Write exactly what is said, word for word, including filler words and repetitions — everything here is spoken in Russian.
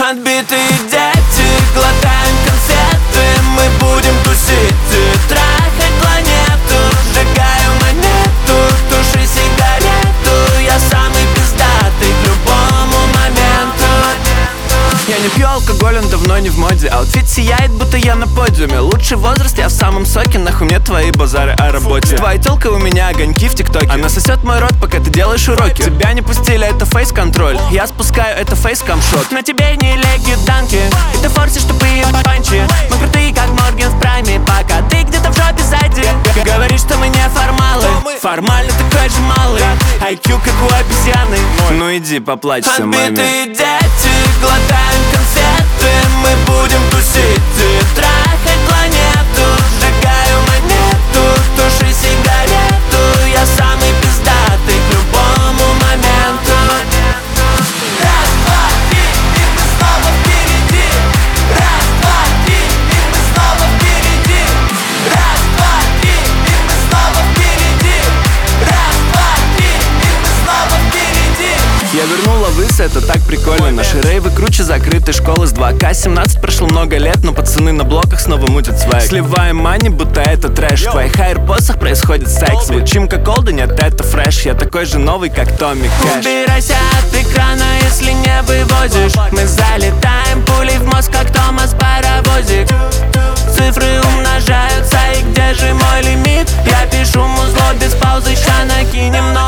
Отбитые дети, глотаем конфеты, мы будем тусить и трахать планету. Сжигаю монету, туши сигарету, я самый пиздатый к любому моменту. Я не пью алкоголь, он давно не в моде. Аутфит сияет, будто я на подиуме. Лучший возраст, я в самом соке. Нахуй мне твои базары о работе. С твоей тёлкой у меня огоньки в тиктоке. Она сосет мой рот, пока ты делаешь уроки. Тебя не пустили, это фейс-контроль. Я спускаю, это фейс-камшот. На тебе не леги данки, и ты форсишь тупые панчи. Мы крутые, как Морген в прайме, пока ты где-то в жопе сзади. Говоришь, что мы не формалы. Формально такой же малый. ай кью, как у обезьяны. Ну иди, поплачься, маме. Отбитые дети, глотаем конфеты, мы будем тусить и трахать планету. Сжигаю монету, туши сигарету, я самый пиздатый к любому моменту. Раз, два, три, и мы снова впереди. Раз, два, три, и мы снова впереди. Раз, два, три, и мы снова впереди. Раз, два, три, и мы снова впереди. Я вернула выс, это так прикольно. Наши рейвы круче закрытой школы с два ка. Семнадцать прошло много лет, но пацаны на блоках снова мутят свайк. Сливаем мани, будто это трэш. В твоих аирподсах происходит секс. Звучим как олды, нет, это фреш. Я такой же новый, как Томми Кэш. Убирайся от экрана, если не выводишь. Мы залетаем пулей в мозг, как Томас Паровозик. Цифры умножаются, и где же мой лимит? Я пишу музло без паузы, ща накинем, но